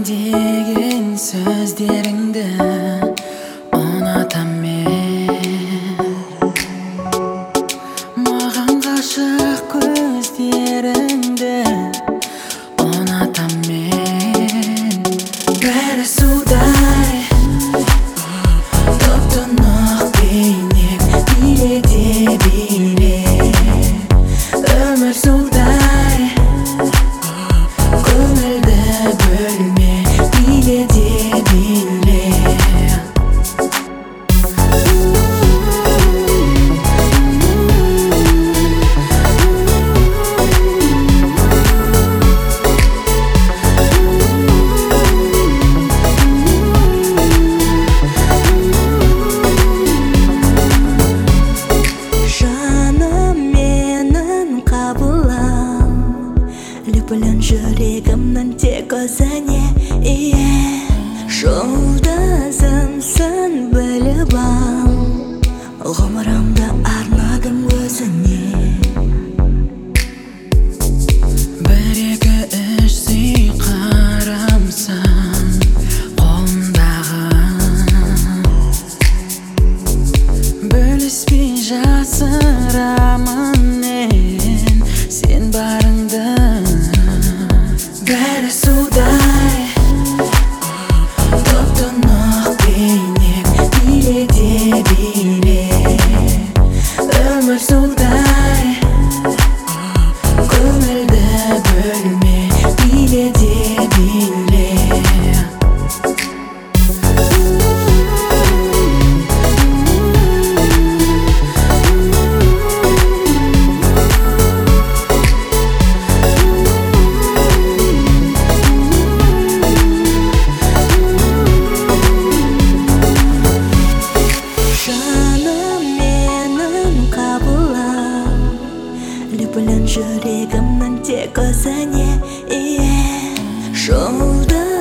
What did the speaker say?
деген сөздеріңді ұнатам мен. Маған ғашық көздеріңді ұнатам мен. Бәрі судай топ-тұнық бейнең, биле де биле. Өмір судай көңілді бөлме, биле де биле. Лүпілін жүрегімнің тек өзіне ие. Жолдасымсың біліп ал, ғұмырымды арнадым өзіне. Бір-екі үш сый қарамсың қолымдағы, бөліспей жасырамын мен сен барыңды. Бәрі судай топ-тұнық бейнең, биле де биле. Өмір судай көңілді бөлме, биле де биле. Лүпілін жүрегімнің тек өзіне ие.